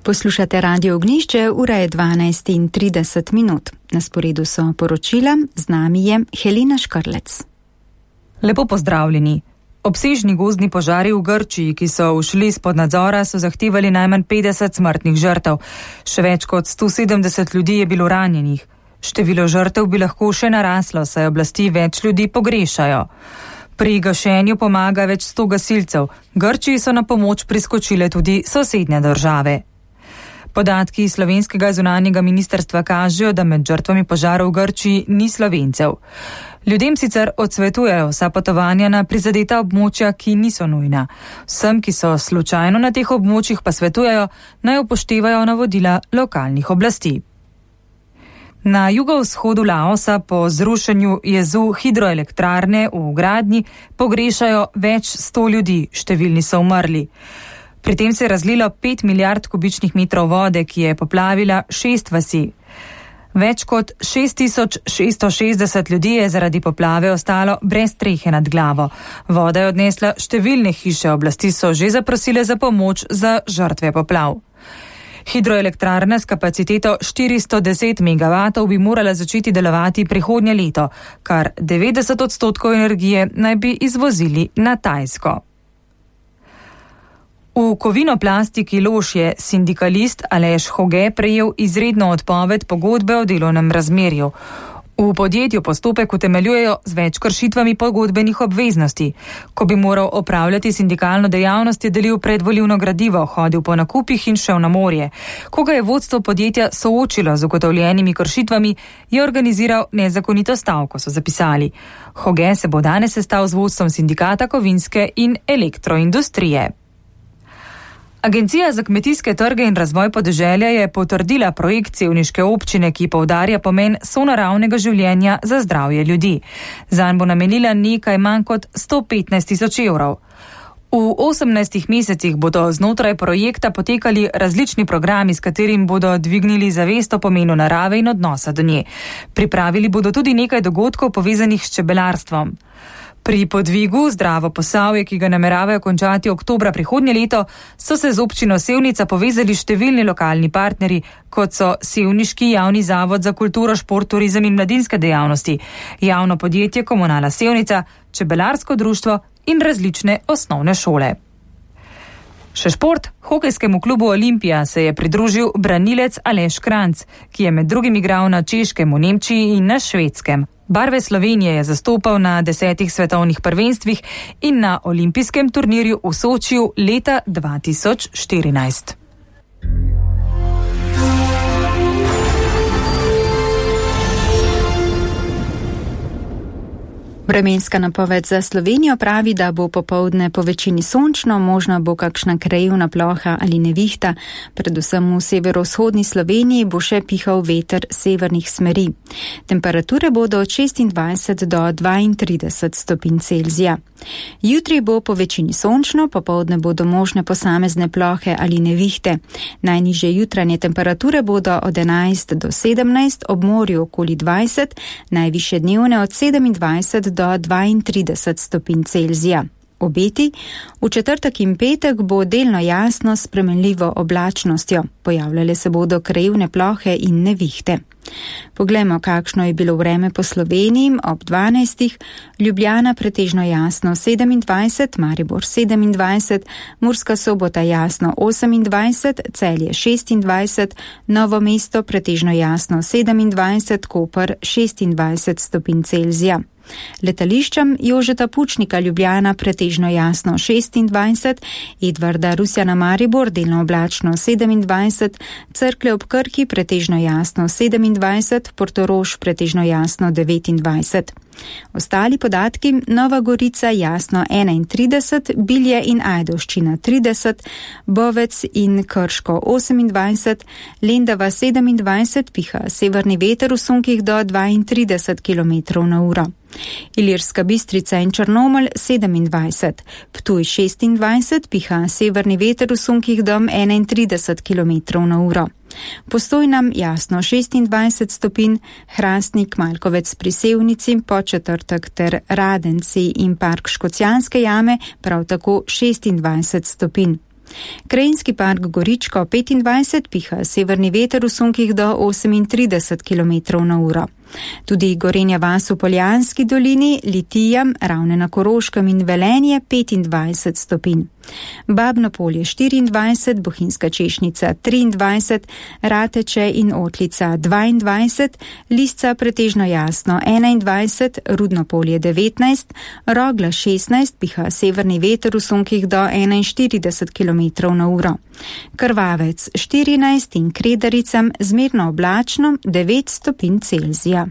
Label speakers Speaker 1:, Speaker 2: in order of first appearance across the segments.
Speaker 1: Poslušate Radio Ognjišče, ura je 12:30. Na sporedu so poročila, z nami je Helena Škrlec.
Speaker 2: Lepo pozdravljeni. Obsežni gozdni požari v Grčiji, ki so ušli spod nadzora, so zahtevali najmanj 50 smrtnih žrtev. Še več kot 170 ljudi je bilo ranjenih. Število žrtev bi lahko še naraslo, saj oblasti več ljudi pogrešajo. Pri gašenju pomaga več 100 gasilcev. Grčiji so na pomoč priskočile tudi sosednje države. Podatki slovenskega zunanjega ministrstva kažejo, da med žrtvami požarov v Grčiji ni Slovencev. Ljudem sicer odsvetujejo vsa potovanja na prizadeta območja, ki niso nujna. Vsem, ki so slučajno na teh območjih, pa svetujejo, naj upoštevajo navodila lokalnih oblasti. Na jugovzhodu Laosa po zrušenju jezu hidroelektrarne v gradnji pogrešajo več 100 ljudi, številni so umrli. Pri tem se je razlilo 5 milijard kubičnih metrov vode, ki je poplavila 6 vasi. Več kot 6660 ljudi je zaradi poplave ostalo brez strehe nad glavo. Voda je odnesla številne hiše, oblasti so že zaprosile za pomoč za žrtve poplav. Hidroelektrarna s kapaciteto 410 megavatov bi morala začeti delovati prihodnje leto, kar 90% energije naj bi izvozili na Tajsko. V Kovinoplastiki Lož je sindikalist Aleš Hoge prejel izredno odpoved pogodbe o delovnem razmerju. V podjetju postopek utemeljujejo z več kršitvami pogodbenih obveznosti. Ko bi moral opravljati sindikalno dejavnost, je delil predvolilno gradivo, hodil po nakupih in šel na morje. Ko ga je vodstvo podjetja soočilo z ugotovljenimi kršitvami, je organiziral nezakonito stavko, so zapisali. Hoge se bo danes sestal z vodstvom sindikata kovinske in elektroindustrije. Agencija za kmetijske trge in razvoj podeželja je potrdila projekt sevniške občine, ki poudarja pomen sonaravnega življenja za zdravje ljudi. Zanj bo namenila nekaj manj kot 115 tisoč evrov. V 18 mesecih bodo znotraj projekta potekali različni programi, s katerim bodo dvignili zavest o pomenu narave in odnosa do nje. Pripravili bodo tudi nekaj dogodkov povezanih s čebelarstvom. Pri podvigu Zdravo Posavje, ki ga nameravajo končati oktobra prihodnje leto, so se z občino Sevnica povezali številni lokalni partnerji, kot so Sevniški javni zavod za kulturo, šport, turizem in mladinske dejavnosti, javno podjetje Komunala Sevnica, čebelarsko društvo in različne osnovne šole. Še šport. Hokejskemu klubu Olimpija se je pridružil branilec Aleš Kranjc, ki je med drugim igral na Češkem, v Nemčiji in na Švedskem. Barve Slovenije je zastopal na 10 svetovnih prvenstvih in na olimpijskem turnirju v Sočiju leta 2014.
Speaker 1: Vremenska napoved za Slovenijo pravi, da bo popoldne po večini sončno, možna bo kakšna krajevna ploha ali nevihta. Predvsem v severovzhodni Sloveniji bo še pihal veter severnih smeri. Temperature bodo od 26 do 32 stopinj Celzija. Jutri bo po večini sončno, popoldne bodo možne posamezne plohe ali nevihte. Najnižje jutranje temperature bodo od 11 do 17, ob morju okoli 20, najvišje dnevne od 27 do 32 stopinj Celzija. Obeti. V četrtek in petek bo delno jasno s spremenljivo oblačnostjo. Pojavljale se bodo krajevne plohe in nevihte. Poglejmo, kakšno je bilo vreme po Sloveniji ob 12. Ljubljana pretežno jasno 27, Maribor 27, Murska Sobota jasno 28, Celje 26, Novo mesto pretežno jasno 27, Koper 26 stopinj Celzija. Letališčem Jožeta Pučnika Ljubljana pretežno jasno 26, Edvarda Rusjana Maribor delno oblačno 27, Cerklje ob Krki pretežno jasno 27, Portorož pretežno jasno 29. Ostali podatki: Nova Gorica jasno 31, Bilje in Ajdovščina 30, Bovec in Krško 28, Lendava 27, piha severni veter v sunkih do 32 km/h. Ilirska Bistrica in Črnomelj 27, Ptuj 26, piha severni veter v sunkih do 31 km/h. Postojna jasno 26 stopinj, Hrastnik, Malkovec pri Sevnici, Podčetrtek ter Radenci in park Škocjanske jame prav tako 26 stopinj. Krajinski park Goričko 25 piha severni veter v sunkih do 38 km/h. Tudi Gorenja vas v Poljanski dolini, Litija, Ravne na Koroškem in Velenje 25 stopinj. Babno polje 24, Bohinjska Češnica 23, Rateče in Otlica 22, Lisca pretežno jasno 21, Rudno polje 19, Rogla 16, piha severni veter v sunkih do 41 km/h. Krvavec 14 in Kredaricam zmerno oblačno 9 stopinj Celzija.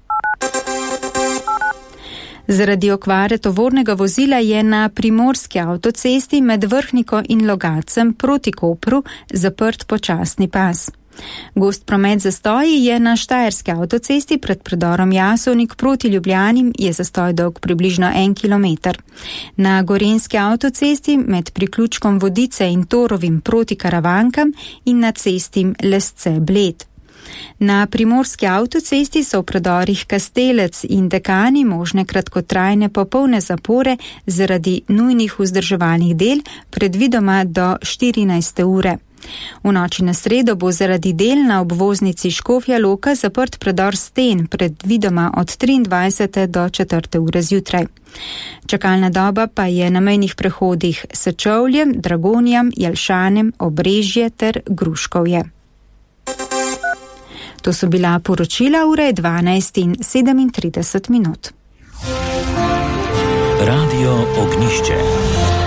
Speaker 1: Zaradi okvare tovornega vozila je na primorski avtocesti med Vrhniko in Logacem proti Kopru zaprt počasni pas. Gost promet zastoji je na štajerski avtocesti pred predorom Jasovnik proti Ljubljani, je zastoj dolg približno 1 km. Na gorenjski avtocesti med priključkom Vodice in Torovim proti Karavankam in na cesti Lesce-Bled. Na primorski avtocesti so v predorih Kastelec in Dekani možne kratkotrajne popolne zapore zaradi nujnih vzdrževalnih del, predvidoma do 14. ure. V noči na sredo bo zaradi del na obvoznici Škofja Loka zaprt predor Sten, predvidoma od 23. do 4. ure zjutraj. Čakalna doba pa je na mejnih prehodih Sečovljem, Dragonjam, Jelšanem, Obrežje ter Gruškovje. To so bila poročila ure 12:37.
Speaker 3: Radio Ognjišče.